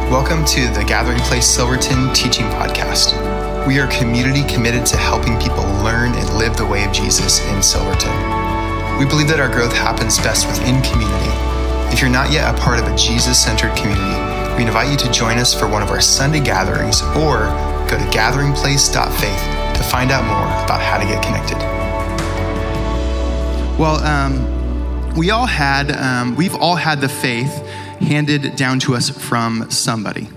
Welcome to the Gathering Place Silverton Teaching Podcast. We are a community committed to helping people learn and live the way of Jesus in Silverton. We believe that our growth happens best within community. If you're not yet a part of a Jesus-centered community, we invite you to join us for one of our Sunday gatherings or go to gatheringplace.faith to find out more about how to get connected. Well, we've all had the faith handed down to us from somebody.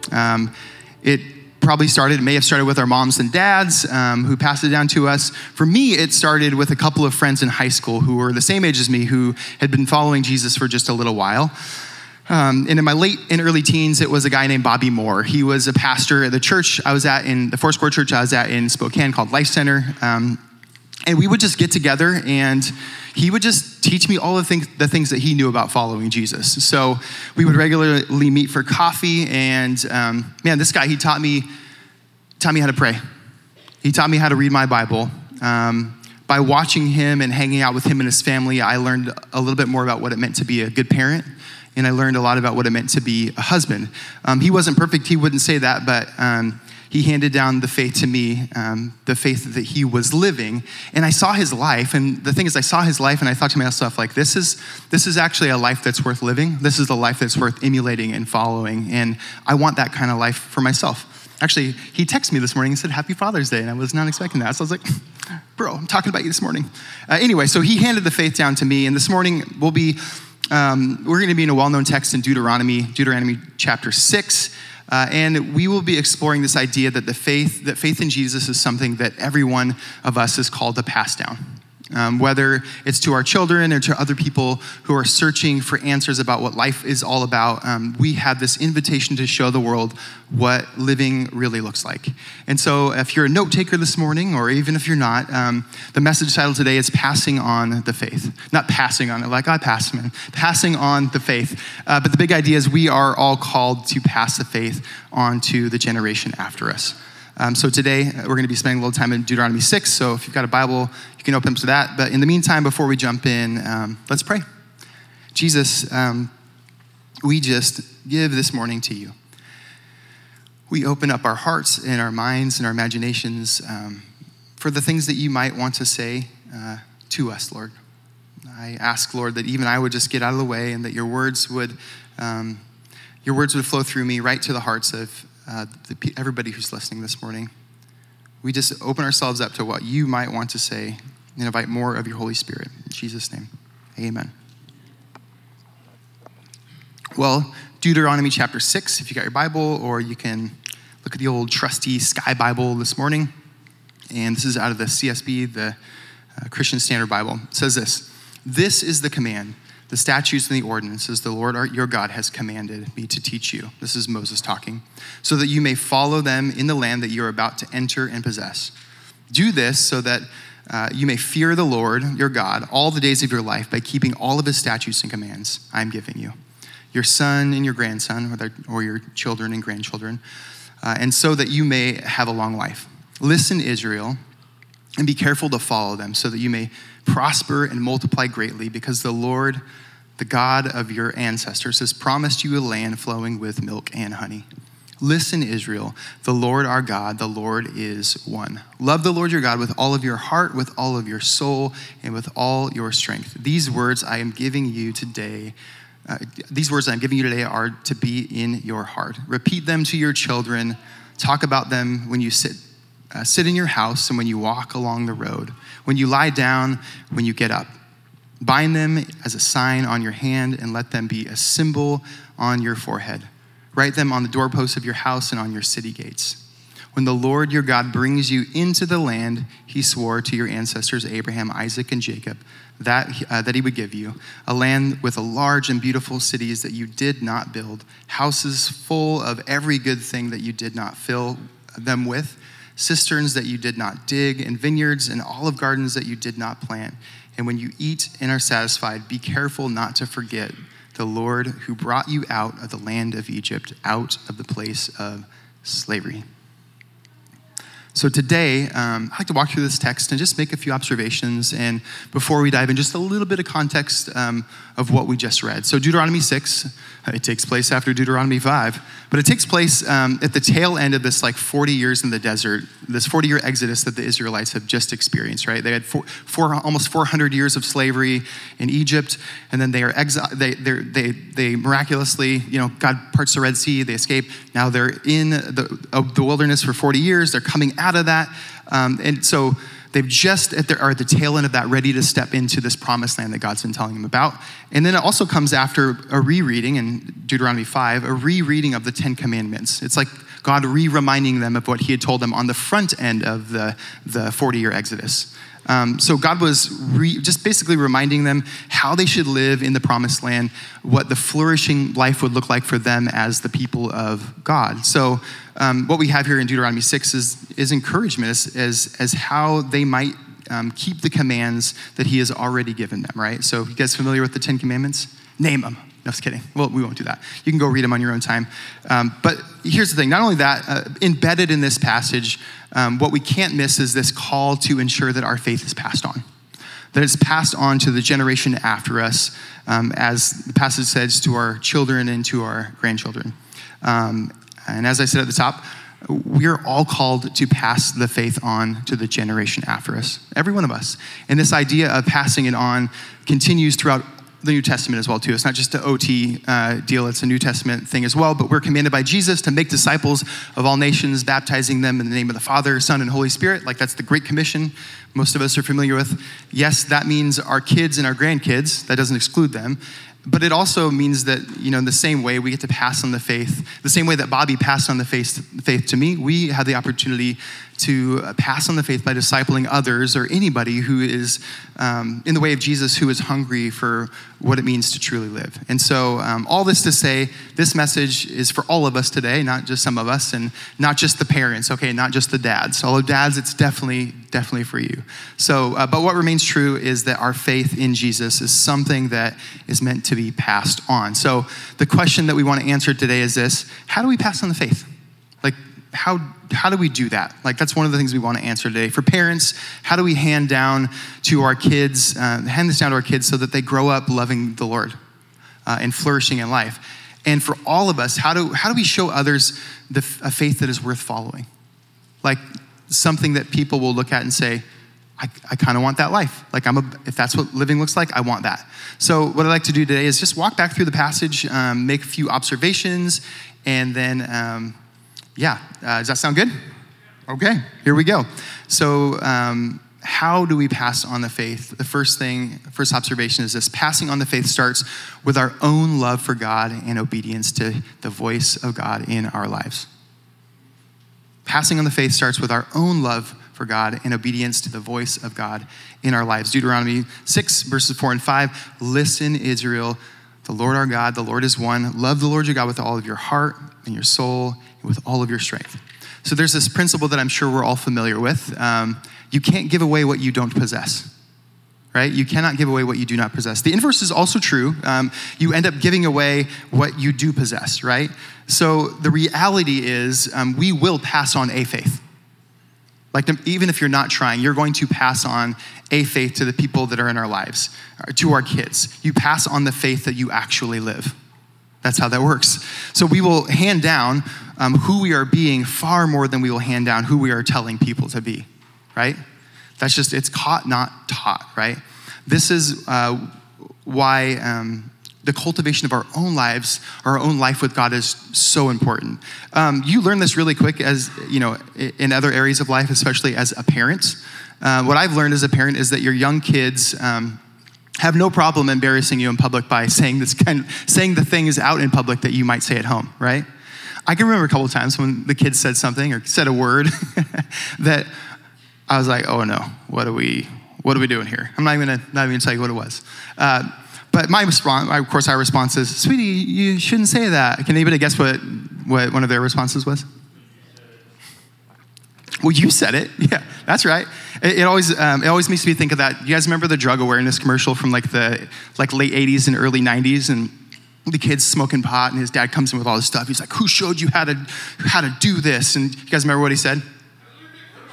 It may have started with our moms and dads who passed it down to us. For me, it started with a couple of friends in high school who were the same age as me who had been following Jesus for just a little while. And in my late and early teens, it was a guy named Bobby Moore. He was a pastor at the church I was at, in the Foursquare church I was at in Spokane called Life Center. And we would just get together and he would just teach me all the things that he knew about following Jesus. So we would regularly meet for coffee, and this guy, he taught me how to pray. He taught me how to read my Bible. By watching him and hanging out with him and his family, I learned a little bit more about what it meant to be a good parent, and I learned a lot about what it meant to be a husband. He wasn't perfect, he wouldn't say that, but he handed down the faith to me, the faith that he was living. And I saw his life. And the thing is, I saw his life and I thought to myself, like, this is actually a life that's worth living. This is a life that's worth emulating and following. And I want that kind of life for myself. Actually, he texted me this morning and said, Happy Father's Day. And I was not expecting that. So I was like, bro, I'm talking about you this morning. Anyway, so he handed the faith down to me. And this morning we're going to be in a well-known text in Deuteronomy chapter 6. And we will be exploring this idea that faith in Jesus is something that every one of us is called to pass down. Whether it's to our children or to other people who are searching for answers about what life is all about, we have this invitation to show the world what living really looks like. And so if you're a note taker this morning, or even if you're not, the message title today is Passing on the Faith. Not passing on it like I passed, man. Passing on the faith. But the big idea is we are all called to pass the faith on to the generation after us. So today, we're going to be spending a little time in Deuteronomy 6. So if you've got a Bible, you can open up to that. But in the meantime, before we jump in, let's pray. Jesus, we just give this morning to you. We open up our hearts and our minds and our imaginations for the things that you might want to say to us, Lord. I ask, Lord, that even I would just get out of the way and that your words would flow through me right to the hearts of everybody who's listening this morning. We just open ourselves up to what you might want to say and invite more of your Holy Spirit. In Jesus' name, amen. Well, Deuteronomy chapter 6, if you got your Bible, or you can look at the old trusty Sky Bible this morning. And this is out of the CSB, the Christian Standard Bible. It says this is the command, the statutes and the ordinances the Lord your God has commanded me to teach you. This is Moses talking. So that you may follow them in the land that you are about to enter and possess. Do this so that you may fear the Lord your God all the days of your life by keeping all of his statutes and commands I'm giving you. Your son and your grandson, or your children and grandchildren, and so that you may have a long life. Listen, Israel, and be careful to follow them so that you may prosper and multiply greatly, because the Lord, the God of your ancestors, has promised you a land flowing with milk and honey. Listen, Israel, the Lord our God, the Lord is one. Love the Lord your God with all of your heart, with all of your soul, and with all your strength. These words I'm giving you today are to be in your heart. Repeat them to your children. Talk about them when you sit in your house and when you walk along the road, when you lie down, when you get up. Bind them as a sign on your hand and let them be a symbol on your forehead. Write them on the doorposts of your house and on your city gates. When the Lord your God brings you into the land he swore to your ancestors Abraham, Isaac, and Jacob that he would give you, a land with large and beautiful cities that you did not build, houses full of every good thing that you did not fill them with, cisterns that you did not dig, and vineyards and olive gardens that you did not plant. And when you eat and are satisfied, be careful not to forget the Lord who brought you out of the land of Egypt, out of the place of slavery. So today, I'd like to walk through this text and just make a few observations. And before we dive in, just a little bit of context of what we just read. So Deuteronomy 6, it takes place after Deuteronomy 5, but it takes place at the tail end of this 40 years in the desert, this 40-year exodus that the Israelites have just experienced, right? They had almost 400 years of slavery in Egypt, and then they are they miraculously, God parts the Red Sea, they escape. Now they're in the wilderness for 40 years. They're coming out of that, and so they've just are at the tail end of that, ready to step into this promised land that God's been telling them about. And then it also comes after a rereading in Deuteronomy 5, a rereading of the 10 Commandments. It's like God reminding them of what he had told them on the front end of the 40-year exodus. So God was just basically reminding them how they should live in the promised land, what the flourishing life would look like for them as the people of God. So what we have here in Deuteronomy 6 is encouragement as how they might keep the commands that he has already given them, right? So you guys familiar with the 10 Commandments? Name them. No, just kidding. Well, we won't do that. You can go read them on your own time. But here's the thing. Not only that, embedded in this passage, what we can't miss is this call to ensure that our faith is passed on, that it's passed on to the generation after us, as the passage says, to our children and to our grandchildren. And as I said at the top, we're all called to pass the faith on to the generation after us, every one of us. And this idea of passing it on continues throughout the New Testament as well, too. It's not just an OT deal, it's a New Testament thing as well, but we're commanded by Jesus to make disciples of all nations, baptizing them in the name of the Father, Son, and Holy Spirit. That's the Great Commission most of us are familiar with. Yes, that means our kids and our grandkids. That doesn't exclude them. But it also means that, in the same way we get to pass on the faith, the same way that Bobby passed on the faith to me, we have the opportunity to pass on the faith by discipling others or anybody who is in the way of Jesus, who is hungry for what it means to truly live. And so all this to say, this message is for all of us today, not just some of us, and not just the parents, okay, not just the dads. Although dads, it's definitely for you. So, but what remains true is that our faith in Jesus is something that is meant to be passed on. So the question that we want to answer today is this: how do we pass on the faith? How do we do that? That's one of the things we want to answer today. For parents, how do we hand this down to our kids so that they grow up loving the Lord and flourishing in life? And for all of us, how do we show others a faith that is worth following? Something that people will look at and say, I kind of want that life. If that's what living looks like, I want that. So what I'd like to do today is just walk back through the passage, make a few observations, and then does that sound good? Okay, here we go. So how do we pass on the faith? The first observation is this: passing on the faith starts with our own love for God and obedience to the voice of God in our lives. Passing on the faith starts with our own love for God and obedience to the voice of God in our lives. Deuteronomy 6, verses 4 and 5, listen, Israel, the Lord our God, the Lord is one. Love the Lord your God with all of your heart and your soul and with all of your strength. So there's this principle that I'm sure we're all familiar with. You can't give away what you don't possess, right? You cannot give away what you do not possess. The inverse is also true. You end up giving away what you do possess, right? So the reality is we will pass on a faith. Even if you're not trying, you're going to pass on a faith to the people that are in our lives, to our kids. You pass on the faith that you actually live. That's how that works. So we will hand down who we are being far more than we will hand down who we are telling people to be, right? It's caught, not taught, right? This is why the cultivation of our own lives, our own life with God is so important. You learn this really quick as, in other areas of life, especially as a parent. What I've learned as a parent is that your young kids have no problem embarrassing you in public by saying the things out in public that you might say at home, right? I can remember a couple of times when the kids said something or said a word that I was like, oh no, what are we doing here? I'm not even gonna tell you what it was. But my response is, sweetie, you shouldn't say that. Can anybody guess what one of their responses was? Well, you said it. Yeah, that's right. It always makes me think of that. You guys remember the drug awareness commercial from the late 80s and early 90s, and the kid's smoking pot, and his dad comes in with all this stuff. He's like, "Who showed you how to do this?" And you guys remember what he said?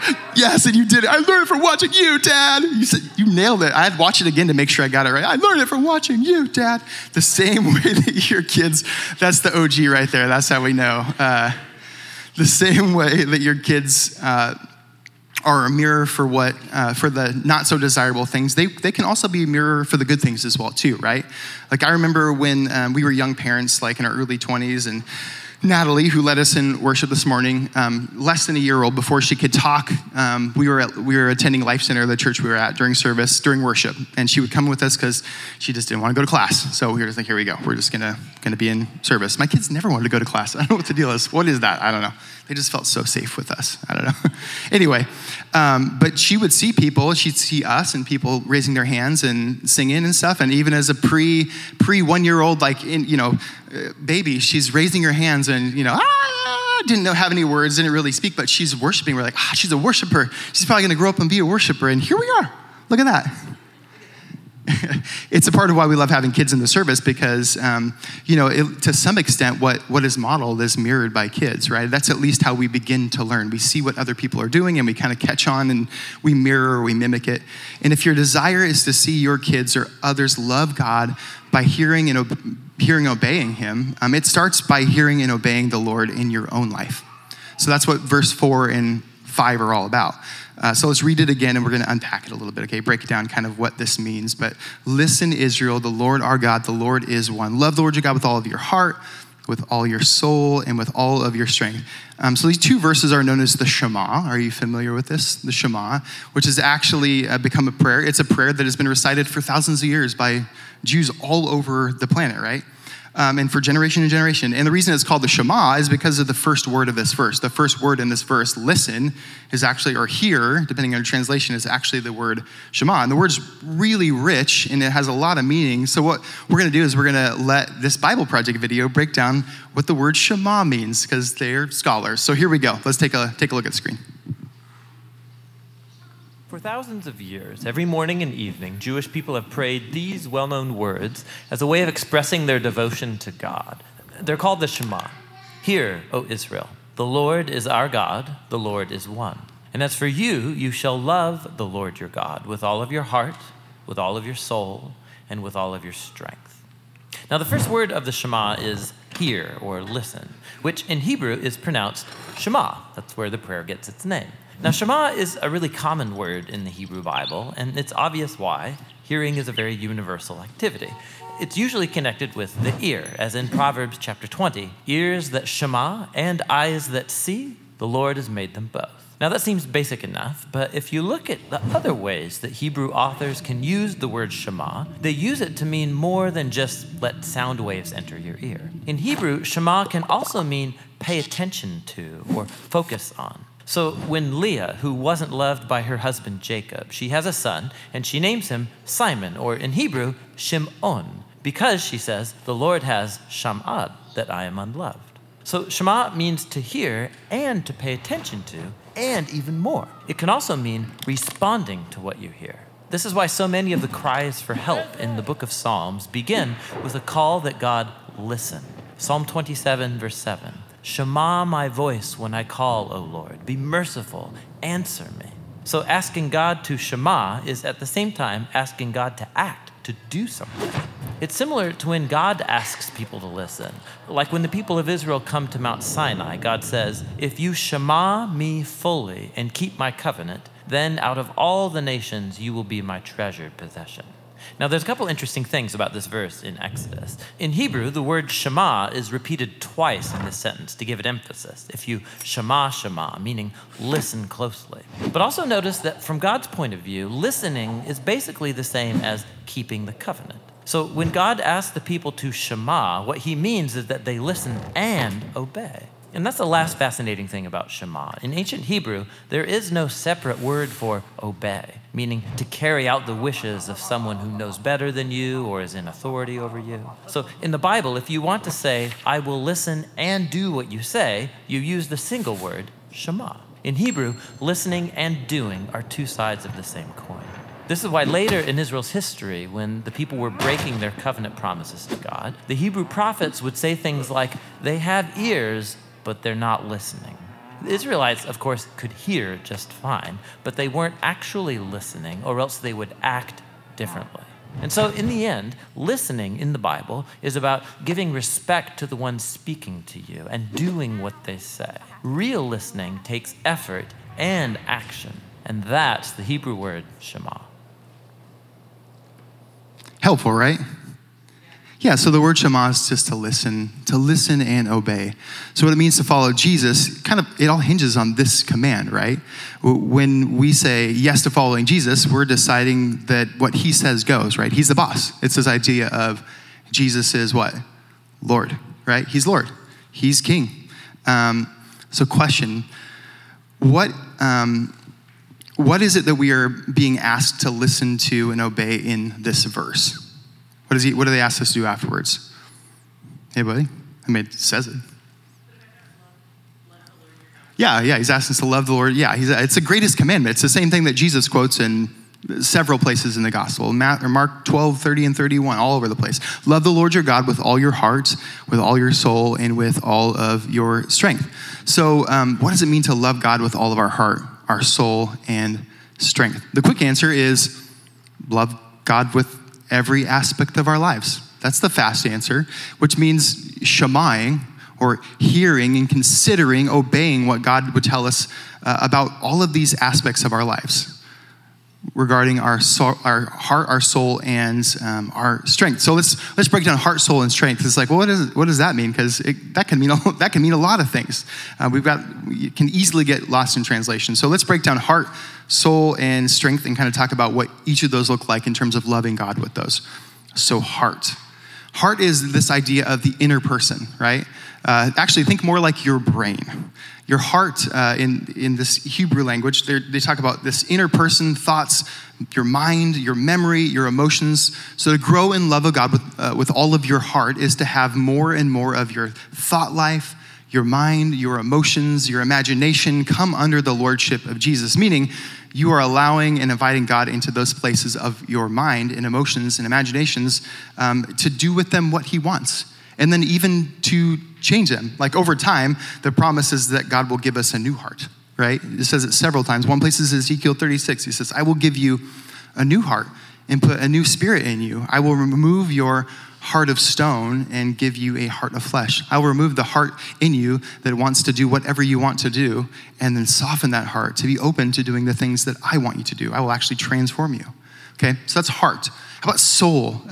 Yes, and you did it. I learned it from watching you, Dad. You said you nailed it. I had to watch it again to make sure I got it right. I learned it from watching you, Dad. The same way that your kids, that's the OG right there. That's how we know. The same way that your kids are a mirror for for the not so desirable things, they can also be a mirror for the good things as well too, right? Like I remember when we were young parents, like in our early 20s, and Natalie, who led us in worship this morning, less than a year old, before she could talk, we were attending Life Center, the church we were at during worship, and she would come with us because she just didn't want to go to class. So we were just like, here we go. We're just gonna be in service. My kids never wanted to go to class. I don't know what the deal is. What is that? I don't know. They just felt so safe with us. I don't know. Anyway, but she would see people. She'd see us and people raising their hands and singing and stuff. And even as a pre 1 year old, baby, she's raising her hands and didn't have any words, didn't really speak, but she's worshiping. We're like, she's a worshiper. She's probably going to grow up and be a worshiper. And here we are. Look at that. It's a part of why we love having kids in the service because, to some extent, what is modeled is mirrored by kids, right? That's at least how we begin to learn. We see what other people are doing and we kind of catch on and we mirror or we mimic it. And if your desire is to see your kids or others love God by hearing and obeying him, it starts by hearing and obeying the Lord in your own life. So that's what verse 4 and 5 are all about. So let's read it again and we're going to unpack it a little bit, okay? Break it down kind of what this means. But listen, Israel, the Lord our God, the Lord is one. Love the Lord your God with all of your heart, with all your soul, and with all of your strength. So these two verses are known as the Shema. Are you familiar with this? The Shema, which has actually become a prayer. It's a prayer that has been recited for thousands of years by Jews all over the planet, right? And for generation and generation. And the reason it's called the Shema is because of the first word of this verse. The first word in this verse, listen, is actually, or hear, depending on your translation, is actually the word Shema. And the word's really rich and it has a lot of meaning. So what we're going to do is we're going to let this Bible Project video break down what the word Shema means because they're scholars. So here we go. Let's take a look at the screen. For thousands of years, every morning and evening, Jewish people have prayed these well-known words as a way of expressing their devotion to God. They're called the Shema. Hear, O Israel, the Lord is our God, the Lord is one. And as for you, you shall love the Lord your God with all of your heart, with all of your soul, and with all of your strength. Now, the first word of the Shema is hear or listen, which in Hebrew is pronounced Shema. That's where the prayer gets its name. Now, Shema is a really common word in the Hebrew Bible, and it's obvious why. Hearing is a very universal activity. It's usually connected with the ear, as in Proverbs chapter 20. Ears that shema and eyes that see, the Lord has made them both. Now, that seems basic enough, but if you look at the other ways that Hebrew authors can use the word Shema, they use it to mean more than just let sound waves enter your ear. In Hebrew, Shema can also mean pay attention to or focus on. So when Leah, who wasn't loved by her husband Jacob, she has a son, and she names him Simon, or in Hebrew, Shim'on, because, she says, the Lord has sham'ad, that I am unloved. So Shema means to hear and to pay attention to, and even more. It can also mean responding to what you hear. This is why so many of the cries for help in the book of Psalms begin with a call that God listen. Psalm 27, verse 7. Shema my voice when I call, O Lord. Be merciful, answer me. So asking God to shema is at the same time asking God to act, to do something. It's similar to when God asks people to listen. Like when the people of Israel come to Mount Sinai, God says, if you shema me fully and keep my covenant, then out of all the nations you will be my treasured possession. Now, there's a couple interesting things about this verse in Exodus. In Hebrew, the word shema is repeated twice in this sentence to give it emphasis. If you shema, meaning listen closely. But also notice that from God's point of view, listening is basically the same as keeping the covenant. So when God asks the people to shema, what he means is that they listen and obey. And that's the last fascinating thing about Shema. In ancient Hebrew, there is no separate word for obey, meaning to carry out the wishes of someone who knows better than you or is in authority over you. So in the Bible, if you want to say, I will listen and do what you say, you use the single word, Shema. In Hebrew, listening and doing are two sides of the same coin. This is why later in Israel's history, when the people were breaking their covenant promises to God, the Hebrew prophets would say things like, they have ears, but they're not listening. The Israelites, of course, could hear just fine, but they weren't actually listening, or else they would act differently. And so in the end, listening in the Bible is about giving respect to the one speaking to you and doing what they say. Real listening takes effort and action, and that's the Hebrew word Shema. Helpful, right? Yeah, so the word Shema is just to listen and obey. So what it means to follow Jesus, it all hinges on this command, right? When we say yes to following Jesus, we're deciding that what he says goes, right? He's the boss. It's this idea of Jesus is what? Lord, right? He's Lord. He's King. So question, what is it that we are being asked to listen to and obey in this verse? What do they ask us to do afterwards? Hey, buddy. It says it. Yeah, he's asked us to love the Lord. Yeah, it's the greatest commandment. It's the same thing that Jesus quotes in several places in the gospel. Mark 12, 30, and 31, all over the place. Love the Lord your God with all your heart, with all your soul, and with all of your strength. So what does it mean to love God with all of our heart, our soul, and strength? The quick answer is love God with every aspect of our lives. That's the fast answer, which means shemaing, or hearing and considering, obeying what God would tell us about all of these aspects of our lives regarding our heart, our soul, and our strength. So let's break down heart, soul, and strength. It's like, well, what does that mean? Because that can mean a lot of things. It can easily get lost in translation. So let's break down heart, soul, and strength, and kind of talk about what each of those look like in terms of loving God with those. So heart is this idea of the inner person, right? Actually, think more like your brain. Your heart, in this Hebrew language, they talk about this inner person, thoughts, your mind, your memory, your emotions. So to grow in love of God with all of your heart is to have more and more of your thought life, your mind, your emotions, your imagination come under the lordship of Jesus, meaning you are allowing and inviting God into those places of your mind and emotions and imaginations to do with them what he wants. And then even to change them. Like over time, the promise is that God will give us a new heart, right? It says it several times. One place is Ezekiel 36. He says, I will give you a new heart and put a new spirit in you. I will remove your heart of stone and give you a heart of flesh. I will remove the heart in you that wants to do whatever you want to do and then soften that heart to be open to doing the things that I want you to do. I will actually transform you. Okay, so that's heart. How about soul?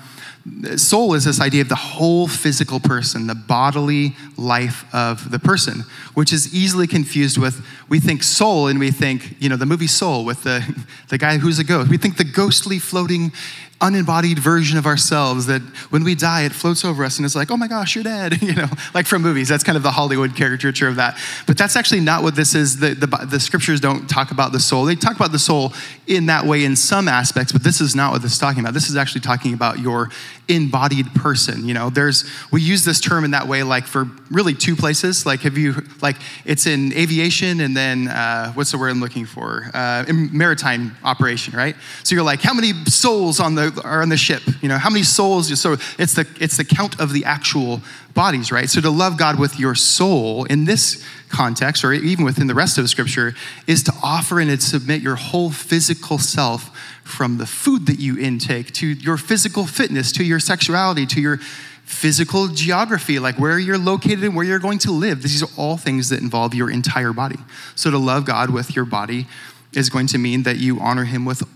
Soul is this idea of the whole physical person, the bodily life of the person, which is easily confused with, we think soul and we think, the movie Soul with the guy who's a ghost. We think the ghostly floating unembodied version of ourselves that when we die, it floats over us and it's like, oh my gosh, you're dead, like from movies. That's kind of the Hollywood caricature of that. But that's actually not what this is. The scriptures don't talk about the soul. They talk about the soul in that way in some aspects, but this is not what this is talking about. This is actually talking about your embodied person. We use this term in that way, like for really two places. Like it's in aviation and then what's the word I'm looking for? In maritime operation, right? So you're like, how many souls are on the ship? How many souls? So it's the count of the actual bodies, right? So to love God with your soul in this context, or even within the rest of Scripture, is to offer and submit your whole physical self, from the food that you intake to your physical fitness, to your sexuality, to your physical geography, like where you're located and where you're going to live. These are all things that involve your entire body. So to love God with your body is going to mean that you honor him with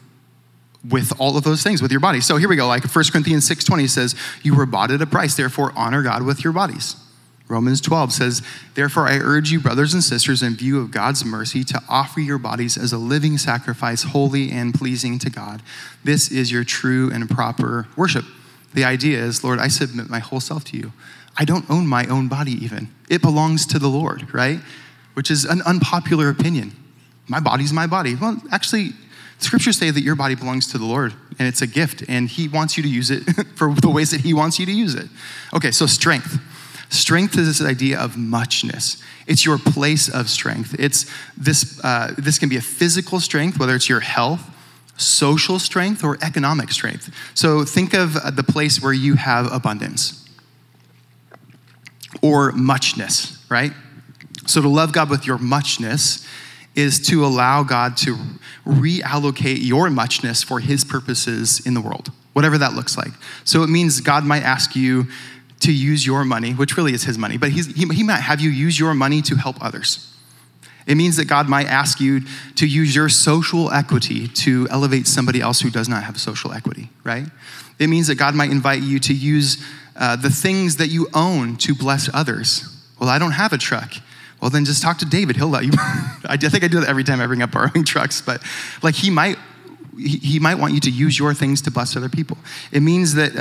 all of those things, with your body. So here we go. Like 1 Corinthians 6:20 says, you were bought at a price, therefore honor God with your bodies. Romans 12 says, therefore I urge you, brothers and sisters, in view of God's mercy, to offer your bodies as a living sacrifice, holy and pleasing to God. This is your true and proper worship. The idea is, Lord, I submit my whole self to you. I don't own my own body even. It belongs to the Lord, right? Which is an unpopular opinion. My body's my body. Well, actually, scriptures say that your body belongs to the Lord, and it's a gift, and he wants you to use it for the ways that he wants you to use it. Okay, so strength. Strength is this idea of muchness. It's your place of strength. It's this can be a physical strength, whether it's your health, social strength, or economic strength. So think of the place where you have abundance or muchness, right? So to love God with your muchness is to allow God to reallocate your muchness for his purposes in the world, whatever that looks like. So it means God might ask you to use your money, which really is his money, but he might have you use your money to help others. It means that God might ask you to use your social equity to elevate somebody else who does not have social equity, right? It means that God might invite you to use the things that you own to bless others. Well, I don't have a truck. Well, then just talk to David. He'll let you. I think I do that every time I bring up borrowing trucks, but like he might want you to use your things to bless other people. It means that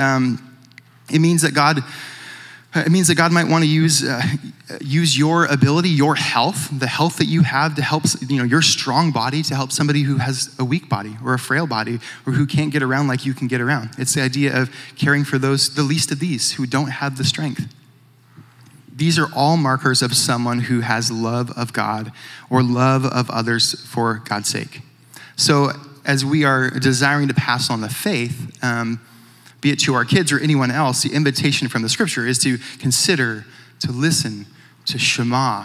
God might want to use your ability, your health, the health that you have to help, your strong body to help somebody who has a weak body or a frail body or who can't get around like you can get around. It's the idea of caring for the least of these who don't have the strength. These are all markers of someone who has love of God or love of others for God's sake. So as we are desiring to pass on the faith, be it to our kids or anyone else, the invitation from the scripture is to consider, to listen, to shema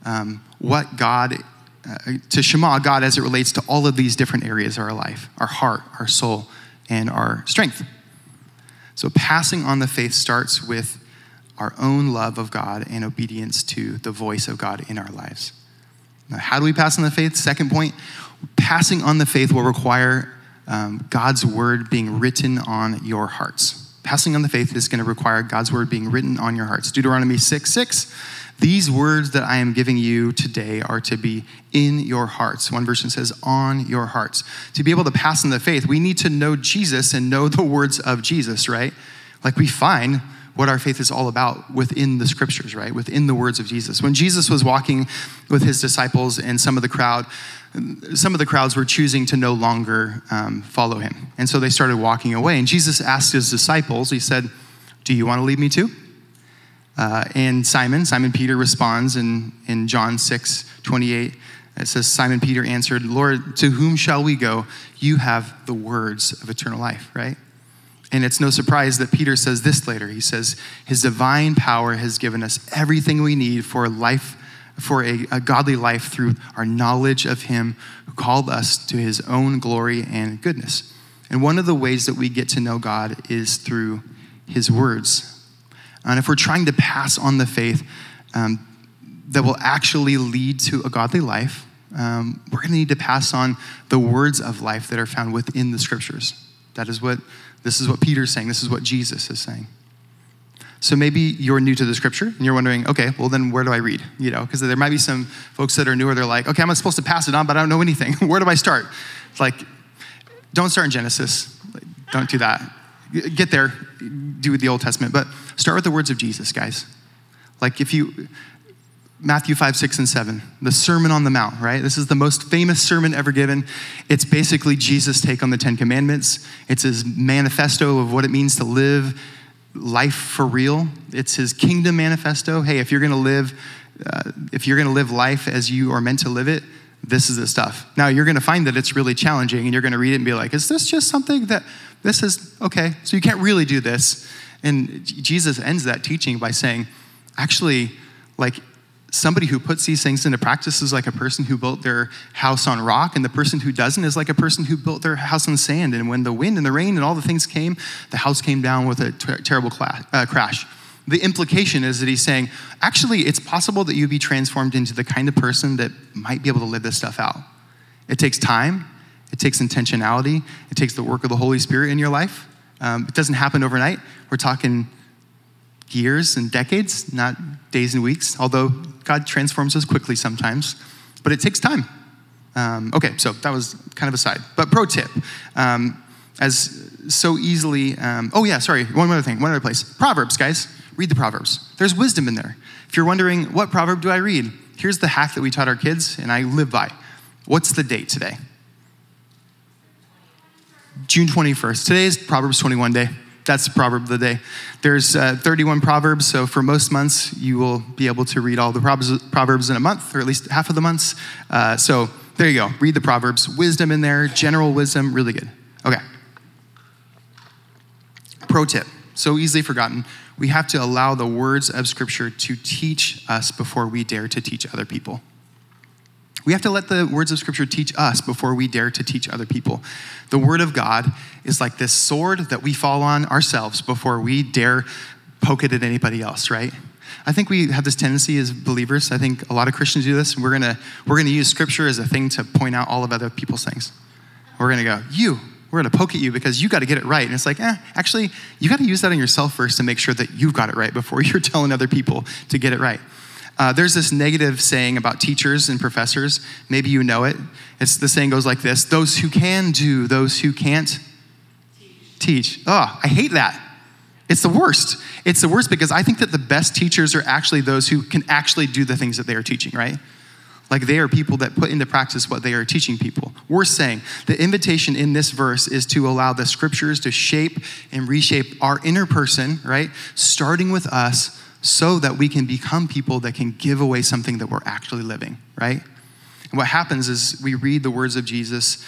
to shema God as it relates to all of these different areas of our life, our heart, our soul, and our strength. So passing on the faith starts with our own love of God and obedience to the voice of God in our lives. Now, how do we pass on the faith? Second point, passing on the faith will require God's word being written on your hearts. Passing on the faith is going to require God's word being written on your hearts. Deuteronomy 6:6, these words that I am giving you today are to be in your hearts. One version says on your hearts. To be able to pass on the faith, we need to know Jesus and know the words of Jesus, right? Like we find what our faith is all about within the scriptures, right? Within the words of Jesus. When Jesus was walking with his disciples and some of the crowds were choosing to no longer follow him. And so they started walking away. And Jesus asked his disciples, he said, do you want to leave me too? And Simon Peter responds in John 6:28. It says, Simon Peter answered, Lord, to whom shall we go? You have the words of eternal life, right? And it's no surprise that Peter says this later. He says, his divine power has given us everything we need for life, for a godly life through our knowledge of him who called us to his own glory and goodness. And one of the ways that we get to know God is through his words. And if we're trying to pass on the faith that will actually lead to a godly life, we're going to need to pass on the words of life that are found within the scriptures. This is what Peter's saying. This is what Jesus is saying. So maybe you're new to the scripture and you're wondering, okay, well then where do I read? Because there might be some folks that are newer. They're like, okay, I'm supposed to pass it on, but I don't know anything. Where do I start? It's like, don't start in Genesis. Don't do that. Get there, do the Old Testament, but start with the words of Jesus, guys. Like Matthew 5, 6, and 7, the Sermon on the Mount, right? This is the most famous sermon ever given. It's basically Jesus' take on the 10 Commandments. It's his manifesto of what it means to live life for real. It's his kingdom manifesto. Hey, if you're gonna live life as you are meant to live it, this is the stuff. Now you're gonna find that it's really challenging and you're gonna read it and be like, is this just something that this is, okay, so you can't really do this. And Jesus ends that teaching by saying, actually, like, somebody who puts these things into practice is like a person who built their house on rock, and the person who doesn't is like a person who built their house on sand. And when the wind and the rain and all the things came, the house came down with a terrible crash. The implication is that he's saying, actually, it's possible that you'd be transformed into the kind of person that might be able to live this stuff out. It takes time. It takes intentionality. It takes the work of the Holy Spirit in your life. It doesn't happen overnight. We're talking years and decades, not days and weeks, although God transforms us quickly sometimes, but it takes time. Okay, so that was kind of a side. But pro tip, one other place. Proverbs, guys, read the Proverbs. There's wisdom in there. If you're wondering, what proverb do I read? Here's the hack that we taught our kids, and I live by. What's the date today? June 21st. Today is Proverbs 21 day. That's the proverb of the day. There's 31 proverbs, so for most months, you will be able to read all the proverbs in a month, or at least half of the months. So there you go. Read the Proverbs. Wisdom in there, general wisdom, really good. Okay. Pro tip. so easily forgotten. We have to allow the words of Scripture to teach us before we dare to teach other people. We have to let the words of Scripture teach us before we dare to teach other people. The Word of God is like this sword that we fall on ourselves before we dare poke it at anybody else, right? I think we have this tendency as believers. I think a lot of Christians do this. We're gonna use Scripture as a thing to point out all of other people's things. We're gonna go, we're gonna poke at you because you got to get it right. And it's like, actually, you got to use that on yourself first to make sure that you've got it right before you're telling other people to get it right. There's this negative saying about teachers and professors. Maybe you know it. The saying goes like this: those who can do, those who can't teach. Oh, I hate that. It's the worst. It's the worst because I think that the best teachers are actually those who can actually do the things that they are teaching, right? Like they are people that put into practice what they are teaching people. We're saying the invitation in this verse is to allow the Scriptures to shape and reshape our inner person, right? Starting with us so that we can become people that can give away something that we're actually living, right? And what happens is we read the words of Jesus,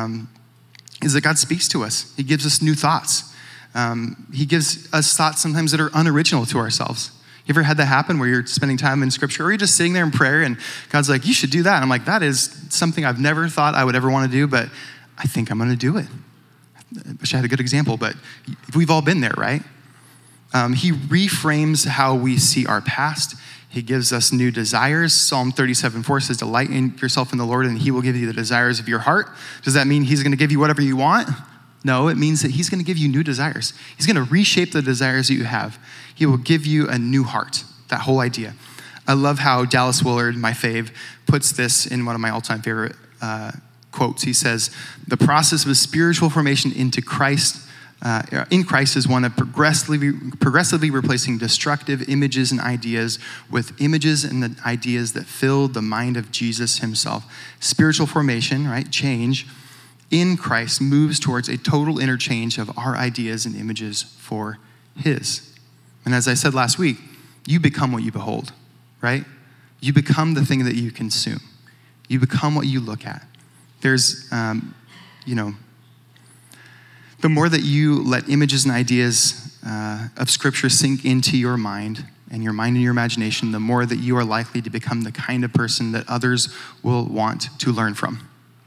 is that God speaks to us. He gives us new thoughts. He gives us thoughts sometimes that are unoriginal to ourselves. You ever had that happen where you're spending time in Scripture or you're just sitting there in prayer and God's like, you should do that. And I'm like, that is something I've never thought I would ever want to do, but I think I'm going to do it. I wish I had a good example, but we've all been there, right? He reframes how we see our past. He gives us new desires. Psalm 37:4 says, delight in yourself in the Lord and he will give you the desires of your heart. Does that mean he's going to give you whatever you want? No, it means that he's going to give you new desires. He's going to reshape the desires that you have. He will give you a new heart, that whole idea. I love how Dallas Willard, my fave, puts this in one of my all-time favorite quotes. He says, the process of spiritual formation into Christ, in Christ is one of progressively replacing destructive images and ideas with images and the ideas that fill the mind of Jesus himself. Spiritual formation, right, change, in Christ moves towards a total interchange of our ideas and images for his. And as I said last week, you become what you behold, right? You become the thing that you consume. You become what you look at. There's, the more that you let images and ideas of Scripture sink into your mind and your imagination, the more that you are likely to become the kind of person that others will want to learn from.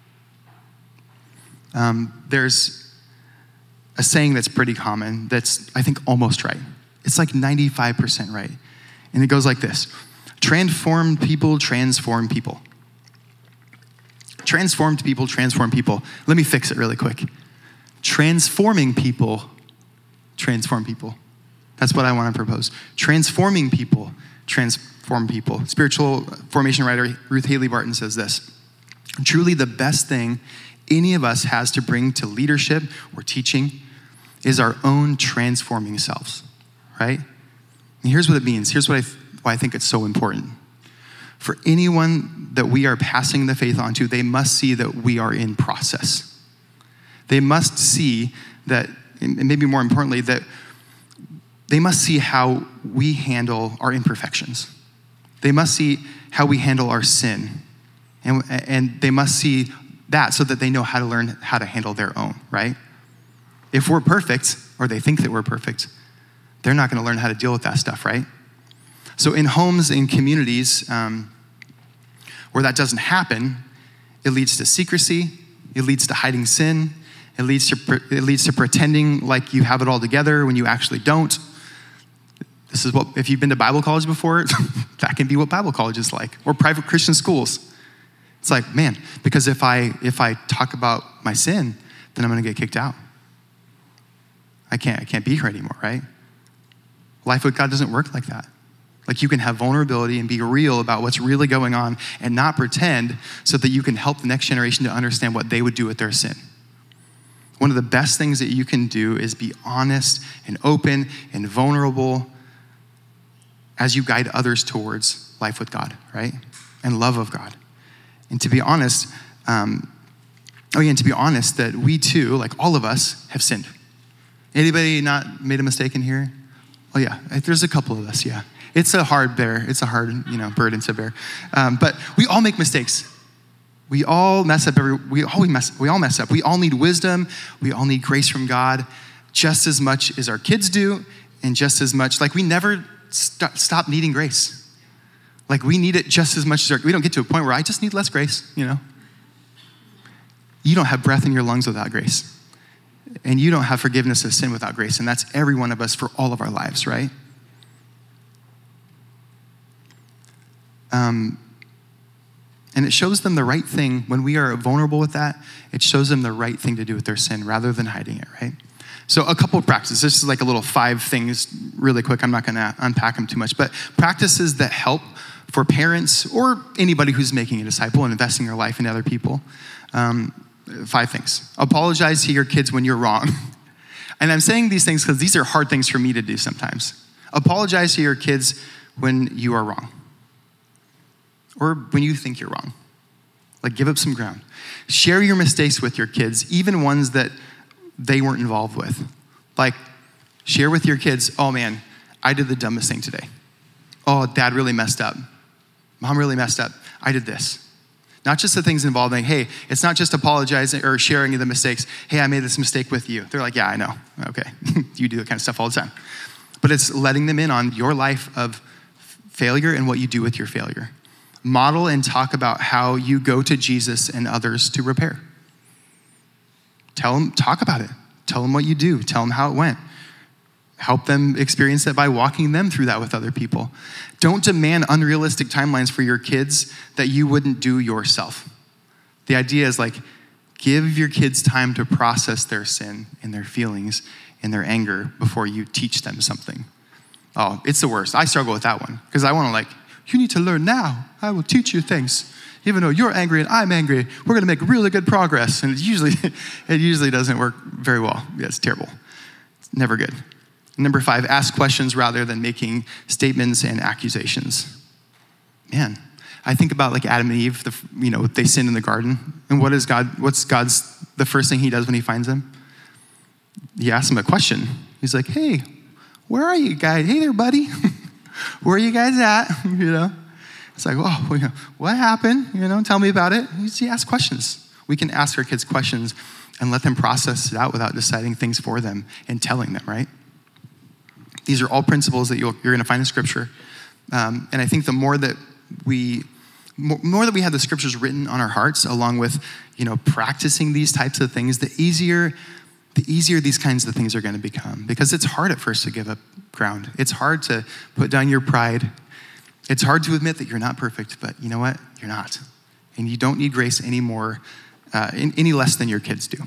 There's a saying that's pretty common that's, I think, almost right. It's like 95% right. And it goes like this: transformed people transform people. Transformed people transform people. Let me fix it really quick. Transforming people transform people. That's what I want to propose. Transforming people transform people. Spiritual formation writer Ruth Haley Barton says this: truly the best thing any of us has to bring to leadership or teaching is our own transforming selves, right? And here's what it means. Here's why I think it's so important. For anyone that we are passing the faith on to, they must see that we are in process. They must see that, and maybe more importantly, that they must see how we handle our imperfections. They must see how we handle our sin. And they must see that so that they know how to learn how to handle their own, right? If we're perfect, or they think that we're perfect, they're not gonna learn how to deal with that stuff, right? So in homes, in communities where that doesn't happen, it leads to secrecy, it leads to hiding sin, it leads to pretending like you have it all together when you actually don't. This is what, if you've been to Bible college before, that can be what Bible college is like, or private Christian schools. It's like, man, because if I talk about my sin, then I'm gonna get kicked out. I can't be here anymore, right? Life with God doesn't work like that. Like you can have vulnerability and be real about what's really going on and not pretend, so that you can help the next generation to understand what they would do with their sin. One of the best things that you can do is be honest and open and vulnerable as you guide others towards life with God, right? And love of God. And to be honest, that we too, like all of us, have sinned. Anybody not made a mistake in here? Oh yeah, there's a couple of us, yeah. It's a hard bear. It's a hard, burden to bear. But we all make mistakes. We all mess up. We all mess up. We all need wisdom. We all need grace from God. just as much as our kids do, and just as much, like we never stop needing grace. Like we need it just as much as we don't get to a point where I just need less grace, you know? You don't have breath in your lungs without grace. And you don't have forgiveness of sin without grace. And that's every one of us for all of our lives, right? And it shows them the right thing. When we are vulnerable with that, it shows them the right thing to do with their sin rather than hiding it, right? So a couple of practices. This is like a little 5 things really quick. I'm not going to unpack them too much. But practices that help for parents or anybody who's making a disciple and investing their life in other people. 5 things. Apologize to your kids when you're wrong. And I'm saying these things because these are hard things for me to do sometimes. Apologize to your kids when you are wrong. Or when you think you're wrong. Like give up some ground. Share your mistakes with your kids, even ones that they weren't involved with. Like share with your kids, oh man, I did the dumbest thing today. Oh, dad really messed up. Mom really messed up. I did this. Not just the things involving, hey, it's not just apologizing or sharing the mistakes. Hey, I made this mistake with you. They're like, yeah, I know. Okay. You do that kind of stuff all the time. But it's letting them in on your life of failure and what you do with your failure. Model and talk about how you go to Jesus and others to repair. Tell them, talk about it. Tell them what you do. Tell them how it went. Help them experience that by walking them through that with other people. Don't demand unrealistic timelines for your kids that you wouldn't do yourself. The idea is like, give your kids time to process their sin and their feelings and their anger before you teach them something. Oh, it's the worst. I struggle with that one because I want to like, you need to learn now. I will teach you things. Even though you're angry and I'm angry, we're going to make really good progress. And it usually doesn't work very well. Yeah, it's terrible. It's never good. Number 5, ask questions rather than making statements and accusations. Man, I think about like Adam and Eve, they sinned in the garden. And what's God's, the first thing he does when he finds them? He asks them a question. He's like, hey, where are you guys? Hey there, buddy. Where are you guys at? It's like, oh, what happened? Tell me about it. He asks questions. We can ask our kids questions and let them process it out without deciding things for them and telling them, right? These are all principles that you're going to find in Scripture. And I think the more that we have the Scriptures written on our hearts, along with, practicing these types of things, the easier these kinds of things are going to become. Because it's hard at first to give up ground. It's hard to put down your pride. It's hard to admit that you're not perfect, but you know what? You're not. And you don't need grace anymore, any less than your kids do.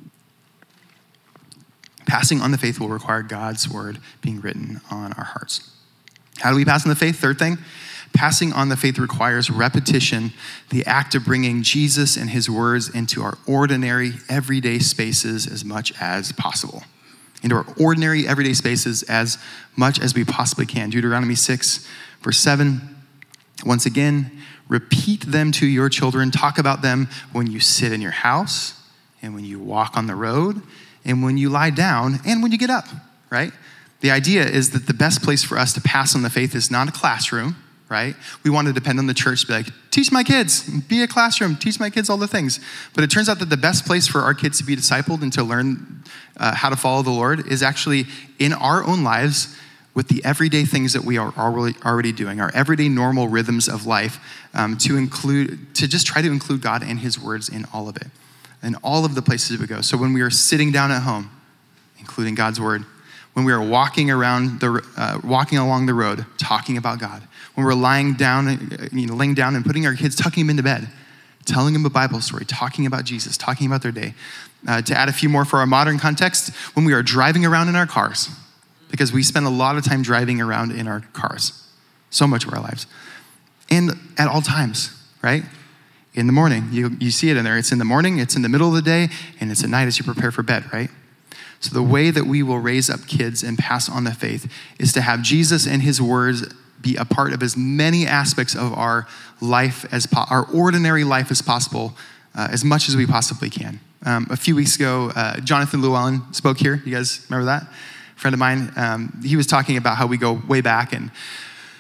Passing on the faith will require God's word being written on our hearts. How do we pass on the faith? Third thing, passing on the faith requires repetition, the act of bringing Jesus and his words into our ordinary, everyday spaces as much as possible. Into our ordinary, everyday spaces as much as we possibly can. Deuteronomy 6, verse 7, once again, repeat them to your children. Talk about them when you sit in your house and when you walk on the road and when you lie down and when you get up, right? The idea is that the best place for us to pass on the faith is not a classroom, right? We want to depend on the church to be like, teach my kids, be a classroom, teach my kids all the things. But it turns out that the best place for our kids to be discipled and to learn how to follow the Lord is actually in our own lives with the everyday things that we are already doing, our everyday normal rhythms of life, to just try to include God and his words in all of it, in all of the places we go. So when we are sitting down at home, including God's word, when we are walking along the road, talking about God, when we're laying down and putting our kids, tucking them into bed, telling them a Bible story, talking about Jesus, talking about their day. To add a few more for our modern context, when we are driving around in our cars, because we spend a lot of time driving around in our cars, so much of our lives. And at all times, right? In the morning, you see it in there. It's in the morning, it's in the middle of the day, and it's at night as you prepare for bed, right? So the way that we will raise up kids and pass on the faith is to have Jesus and his words be a part of as many aspects of our life our ordinary life as possible, as much as we possibly can. A few weeks ago, Jonathan Llewellyn spoke here. You guys remember that? A friend of mine, he was talking about how we go way back, and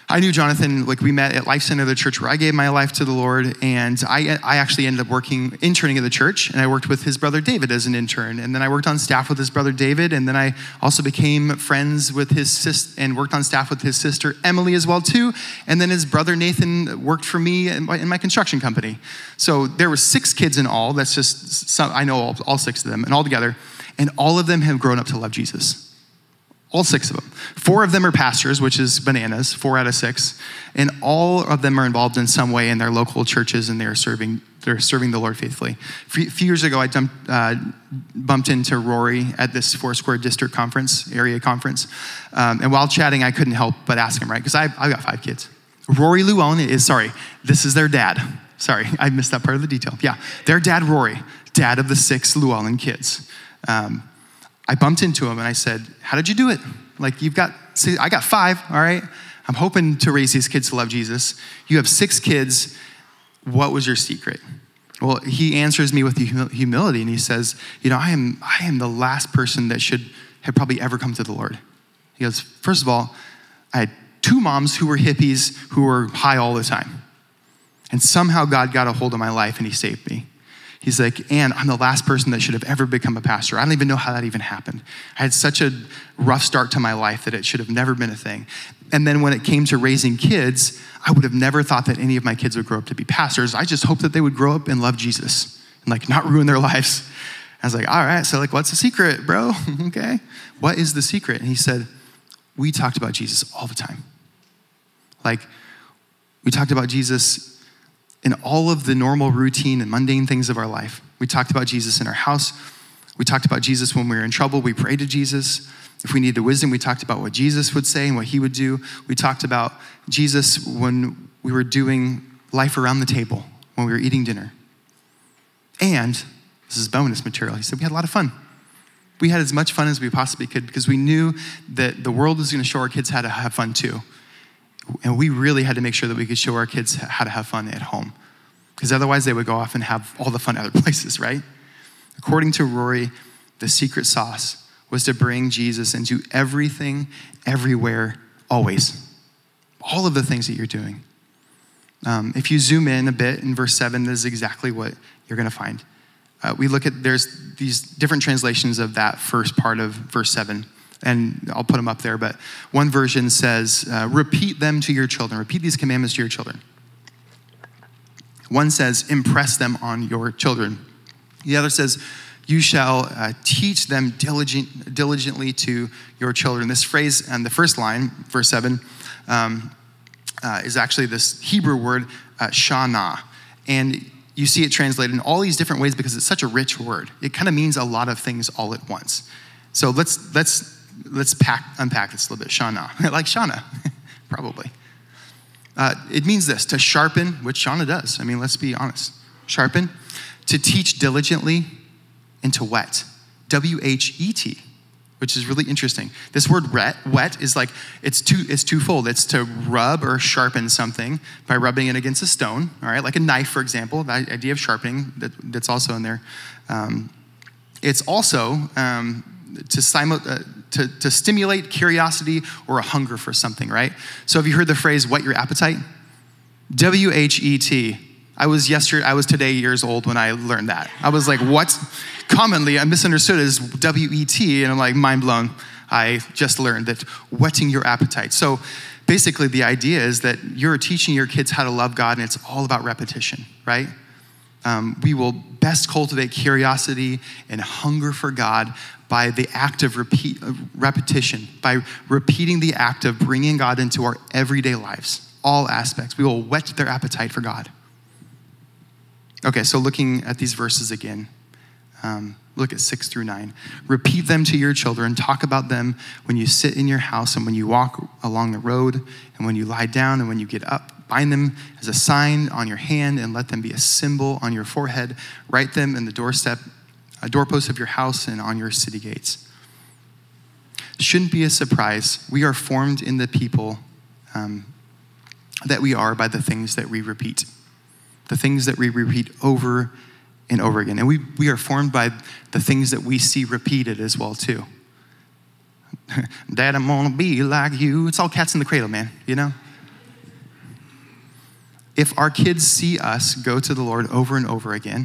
I knew Jonathan, like we met at Life Center, the church where I gave my life to the Lord, and I actually ended up interning at the church, and I worked with his brother David as an intern, and then I worked on staff with his brother David, and then I also became friends with his sister, and worked on staff with his sister Emily as well too, and then his brother Nathan worked for me in my construction company. So there were 6 kids in all. That's just some, I know all 6 of them, and all together, and all of them have grown up to love Jesus. All 6 of them. 4 of them are pastors, which is bananas, 4 out of 6. And all of them are involved in some way in their local churches, and they're serving the Lord faithfully. A few years ago, I bumped into Rory at this Foursquare District Conference, area conference. And while chatting, I couldn't help but ask him, right? Because I've got 5 kids. Rory Llewellyn this is their dad. Sorry, I missed that part of the detail. Yeah, their dad, Rory, dad of the 6 Llewellyn kids. I bumped into him and I said, how did you do it? Like I got 5, all right? I'm hoping to raise these kids to love Jesus. You have 6 kids. What was your secret? Well, he answers me with humility and he says, I am the last person that should have probably ever come to the Lord. He goes, first of all, I had 2 moms who were hippies who were high all the time. And somehow God got a hold of my life and he saved me. He's like, and I'm the last person that should have ever become a pastor. I don't even know how that even happened. I had such a rough start to my life that it should have never been a thing. And then when it came to raising kids, I would have never thought that any of my kids would grow up to be pastors. I just hoped that they would grow up and love Jesus and not ruin their lives. I was like, all right, so what's the secret, bro? Okay. What is the secret? And he said, we talked about Jesus all the time. We talked about Jesus in all of the normal routine and mundane things of our life. We talked about Jesus in our house. We talked about Jesus when we were in trouble. We prayed to Jesus. If we needed wisdom, we talked about what Jesus would say and what he would do. We talked about Jesus when we were doing life around the table, when we were eating dinner. And this is bonus material. He said we had a lot of fun. We had as much fun as we possibly could because we knew that the world was going to show our kids how to have fun too. And we really had to make sure that we could show our kids how to have fun at home. Because otherwise they would go off and have all the fun other places, right? According to Rory, the secret sauce was to bring Jesus into everything, everywhere, always. All of the things that you're doing. If you zoom in a bit in verse 7, this is exactly what you're going to find. There's these different translations of that first part of verse 7. And I'll put them up there, but one version says, repeat them to your children. Repeat these commandments to your children. One says, impress them on your children. The other says, you shall teach them diligently to your children. This phrase on the first line, verse 7, is actually this Hebrew word, shana. And you see it translated in all these different ways because it's such a rich word. It kind of means a lot of things all at once. So let's unpack this a little bit. Shana, like Shauna, probably. It means this, to sharpen, which Shauna does. I mean, let's be honest. Sharpen, to teach diligently, and to whet. W-H-E-T, which is really interesting. This word whet is it's twofold. It's to rub or sharpen something by rubbing it against a stone, all right? Like a knife, for example, the idea of sharpening, that's also in there. It's also to stimulate curiosity or a hunger for something, right? So have you heard the phrase, whet your appetite? W-H-E-T. I was today years old when I learned that. I was like, what? Commonly, I misunderstood as W-E-T, and I'm like, mind blown. I just learned that whetting your appetite. So basically the idea is that you're teaching your kids how to love God, and it's all about repetition, right? We will best cultivate curiosity and hunger for God by the act of repetition, by repeating the act of bringing God into our everyday lives, all aspects. We will whet their appetite for God. Okay, so looking at these verses again, look at 6 through 9. Repeat them to your children. Talk about them when you sit in your house and when you walk along the road and when you lie down and when you get up. Bind them as a sign on your hand and let them be a symbol on your forehead. Write them in the doorpost of your house and on your city gates. Shouldn't be a surprise. We are formed in the people that we are by the things that we repeat. The things that we repeat over and over again. And we are formed by the things that we see repeated as well too. Dad, I'm gonna be like you. It's all cats in the cradle, man, you know? if our kids see us go to the Lord over and over again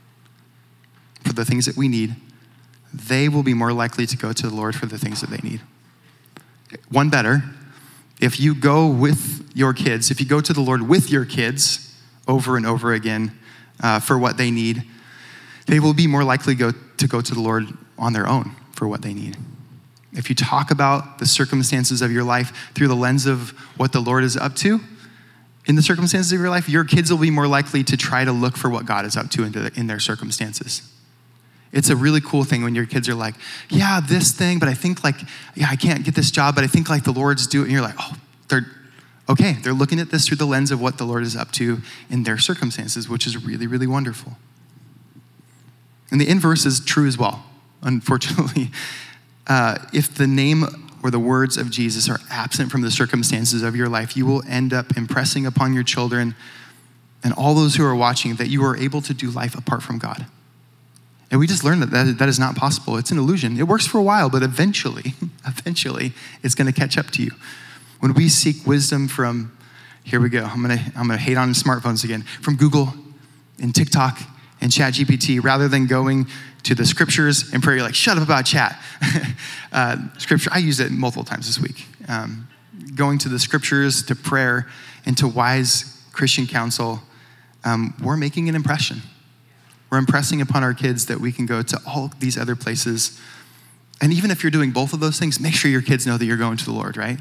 for the things that we need, they will be more likely to go to the Lord for the things that they need. One better, if you go with your kids, if you go to the Lord with your kids over and over again for what they need, they will be more likely to go to the Lord on their own for what they need. If you talk about the circumstances of your life through the lens of what the Lord is up to in the circumstances of your life, your kids will be more likely to try to look for what God is up to in their circumstances. It's a really cool thing when your kids are like, yeah, this thing, but I think I can't get this job, but I think the Lord's doing, and you're like, oh, they're looking at this through the lens of what the Lord is up to in their circumstances, which is really, really wonderful. And the inverse is true as well, unfortunately. If the name or the words of Jesus are absent from the circumstances of your life, you will end up impressing upon your children and all those who are watching that you are able to do life apart from God. And we just learned that is not possible. It's an illusion. It works for a while, but eventually, it's going to catch up to you. When we seek wisdom from, here we go, I'm gonna hate on smartphones again, from Google and TikTok and ChatGPT, rather than going to the scriptures and prayer, you're like, shut up about chat. Scripture, I used it multiple times this week. Going to the scriptures, to prayer, and to wise Christian counsel, we're making an impression. We're impressing upon our kids that we can go to all these other places. And even if you're doing both of those things, make sure your kids know that you're going to the Lord, right?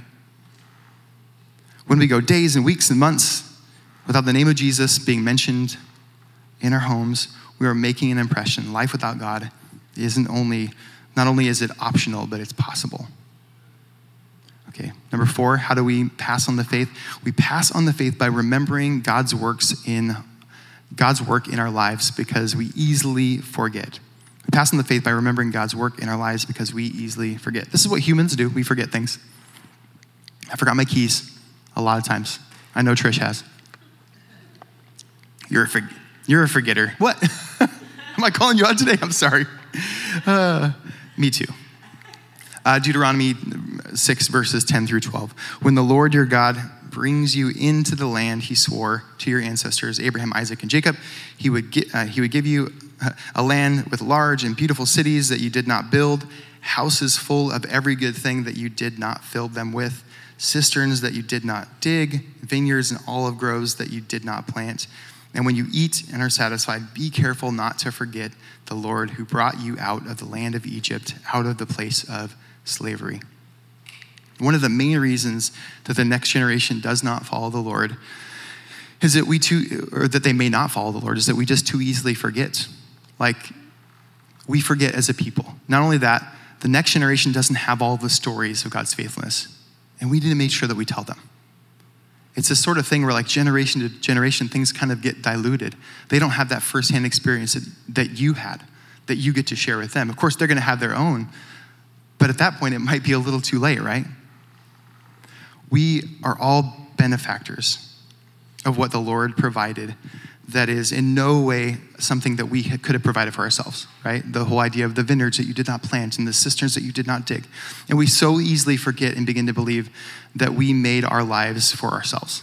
When we go days and weeks and months without the name of Jesus being mentioned in our homes, we are making an impression. Life without God not only is it optional, but it's possible. Okay, number 4, how do we pass on the faith? We pass on the faith by remembering God's work in our lives because we easily forget. We pass on the faith by remembering God's work in our lives because we easily forget. This is what humans do. We forget things. I forgot my keys a lot of times. I know Trish has. You're a forgetter. What? Am I calling you out today? I'm sorry. Me too. Deuteronomy 6 verses 10 through 12. When the Lord your God brings you into the land he swore to your ancestors, Abraham, Isaac, and Jacob, he would give you a land with large and beautiful cities that you did not build, houses full of every good thing that you did not fill them with, cisterns that you did not dig, vineyards and olive groves that you did not plant. And when you eat and are satisfied, be careful not to forget the Lord who brought you out of the land of Egypt, out of the place of slavery. One of the main reasons that the next generation does not follow the Lord is that they may not follow the Lord, is that we just too easily forget. We forget as a people. Not only that, the next generation doesn't have all the stories of God's faithfulness, and we need to make sure that we tell them. It's this sort of thing where generation to generation, things kind of get diluted. They don't have that firsthand experience that you had, that you get to share with them. Of course, they're going to have their own, but at that point, it might be a little too late, right? We are all benefactors of what the Lord provided that is in no way something that we could have provided for ourselves, right? The whole idea of the vineyards that you did not plant and the cisterns that you did not dig. And we so easily forget and begin to believe that we made our lives for ourselves.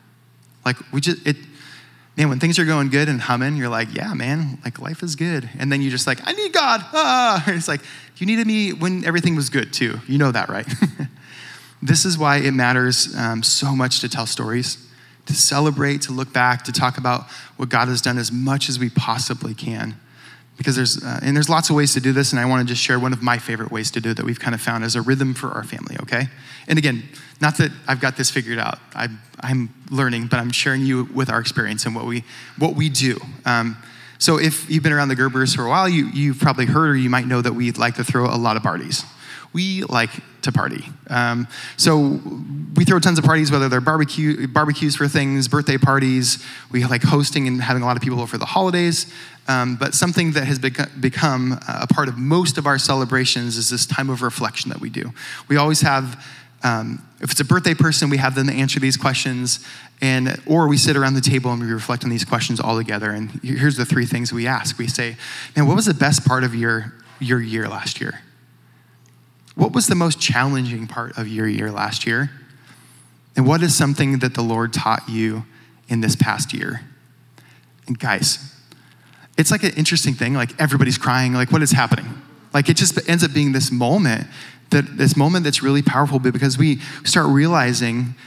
When things are going good and humming, you're like, yeah, man, life is good. And then you're just like, I need God. It's like, you needed me when everything was good too. You know that, right? This is why it matters so much to tell stories, to celebrate, to look back, to talk about what God has done as much as we possibly can. Because there's lots of ways to do this, and I want to just share one of my favorite ways to do it that we've kind of found as a rhythm for our family, okay? And again, not that I've got this figured out. I'm learning, but I'm sharing you with our experience and what we do. So if you've been around the Gerbers for a while, you've probably heard or you might know that we like to throw a lot of parties. We like to party. So we throw tons of parties, whether they're barbecues for things, birthday parties. We like hosting and having a lot of people over for the holidays. But something that has become a part of most of our celebrations is this time of reflection that we do. We always have, if it's a birthday person, we have them answer these questions, or we sit around the table and we reflect on these questions all together. And here's the 3 things we ask. We say, man, what was the best part of your year last year? What was the most challenging part of your year last year? And what is something that the Lord taught you in this past year. And guys, it's like an interesting thing. Like everybody's crying. Like what is happening? Like it just ends up being this moment that's really powerful because we start realizing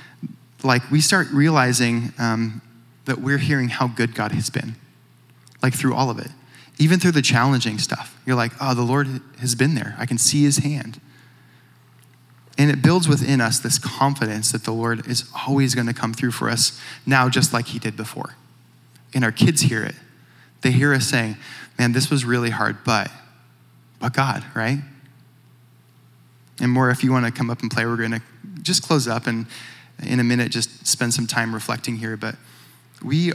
that we're hearing how good God has been, like through all of it, even through the challenging stuff. You're like, oh, the Lord has been there. I can see his hand. And it builds within us this confidence that the Lord is always going to come through for us now, just like he did before. And our kids hear it. They hear us saying, man, this was really hard, but God, right? And more, if you want to come up and play, we're going to just close up and in a minute just spend some time reflecting here. But we're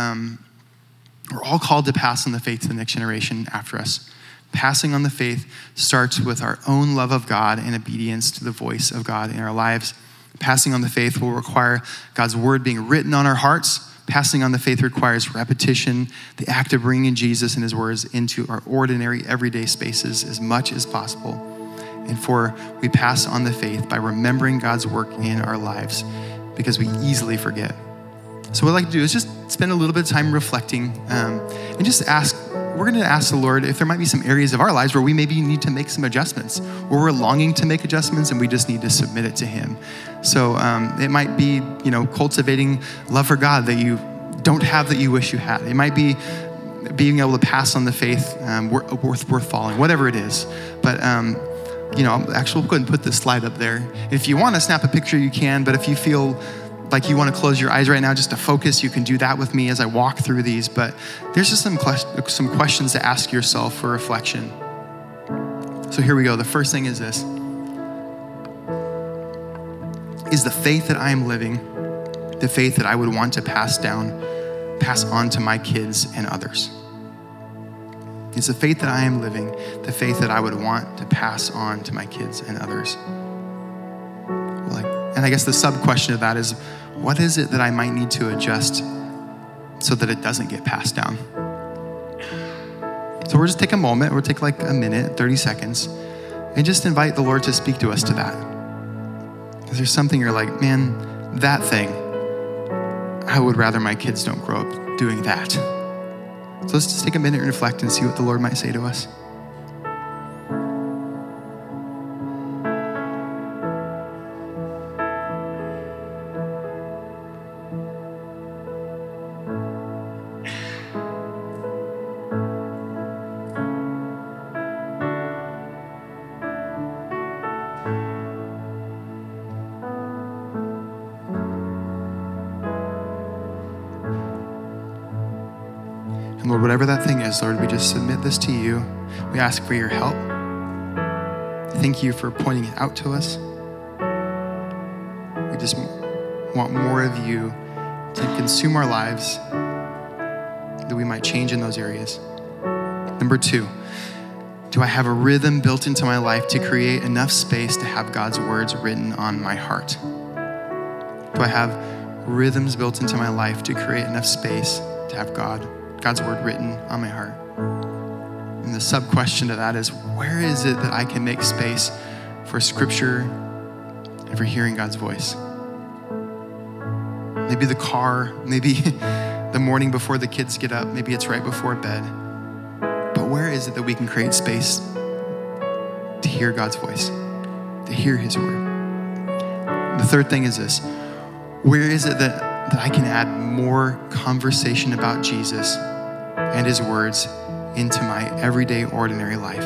all called to pass on the faith to the next generation after us. Passing on the faith starts with our own love of God and obedience to the voice of God in our lives. Passing on the faith will require God's word being written on our hearts. Passing on the faith requires repetition, the act of bringing Jesus and his words into our ordinary, everyday spaces as much as possible. And we pass on the faith by remembering God's work in our lives because we easily forget. So what I'd like to do is just spend a little bit of time reflecting and just we're going to ask the Lord if there might be some areas of our lives where we maybe need to make some adjustments, or we're longing to make adjustments and we just need to submit it to him. So it might be, cultivating love for God that you don't have that you wish you had. It might be being able to pass on the faith worth following, whatever it is. But actually, we'll go ahead and put this slide up there. If you want to snap a picture, you can, but if you feel like you want to close your eyes right now just to focus, you can do that with me as I walk through these. But there's just some questions to ask yourself for reflection. So here we go. The first thing is this. Is the faith that I am living the faith that I would want to pass on to my kids and others? Is the faith that I am living the faith that I would want to pass on to my kids and others? And I guess the sub-question of that is, what is it that I might need to adjust so that it doesn't get passed down? So we'll just take a moment, we'll take like a minute, 30 seconds, and just invite the Lord to speak to us to that. Because there's something you're like, man, that thing, I would rather my kids don't grow up doing that. So let's just take a minute and reflect and see what the Lord might say to us. Lord, whatever that thing is, Lord, we just submit this to you. We ask for your help. Thank you for pointing it out to us. We just want more of you to consume our lives, that we might change in those areas. Number 2, do I have a rhythm built into my life to create enough space to have God's words written on my heart? Do I have rhythms built into my life to create enough space to have God's word written on my heart? And the sub-question to that is, where is it that I can make space for scripture and for hearing God's voice? Maybe the car, maybe the morning before the kids get up, maybe it's right before bed. But where is it that we can create space to hear God's voice, to hear his word? The third thing is this: where is it that I can add more conversation about Jesus and his words into my everyday, ordinary life?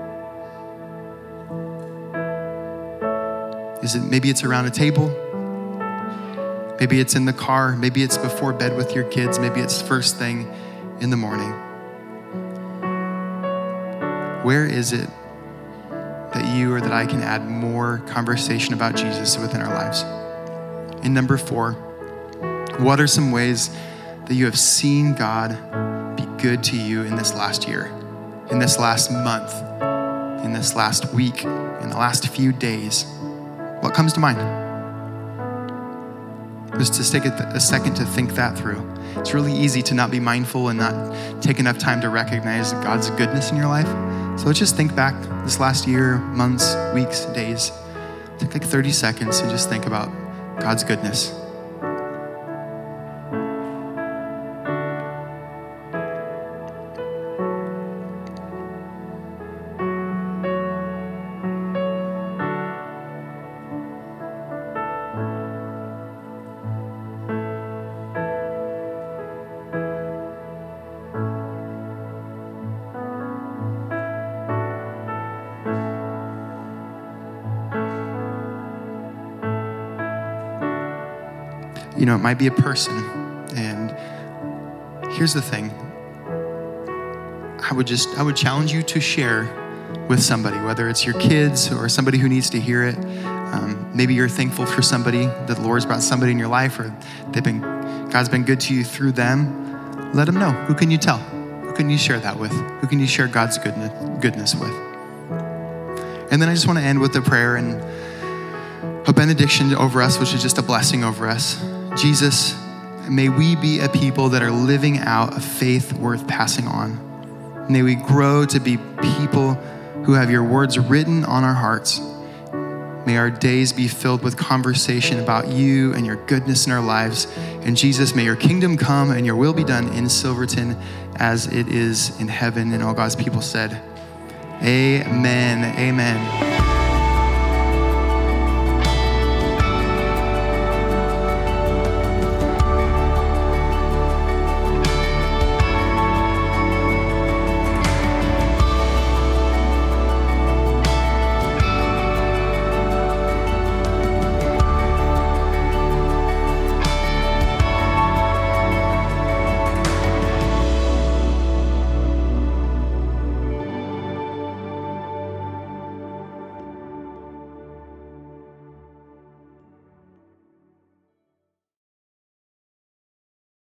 Maybe it's around a table, maybe it's in the car, maybe it's before bed with your kids, maybe it's first thing in the morning. Where is it that you or that I can add more conversation about Jesus within our lives? And number 4, what are some ways that you have seen God be good to you in this last year, in this last month, in this last week, in the last few days? What comes to mind? Just take a second to think that through. It's really easy to not be mindful and not take enough time to recognize God's goodness in your life. So let's just think back this last year, months, weeks, days. Take like 30 seconds and just think about God's goodness. it might be a person. And here's the thing. I would challenge you to share with somebody, whether it's your kids or somebody who needs to hear it. Maybe you're thankful for somebody, that the Lord's brought somebody in your life, or God's been good to you through them. Let them know. Who can you tell? Who can you share that with? Who can you share God's goodness with? And then I just want to end with a prayer and a benediction over us, which is just a blessing over us. Jesus, may we be a people that are living out a faith worth passing on. May we grow to be people who have your words written on our hearts. May our days be filled with conversation about you and your goodness in our lives. And Jesus, may your kingdom come and your will be done in Silverton as it is in heaven. And all God's people said, amen, amen.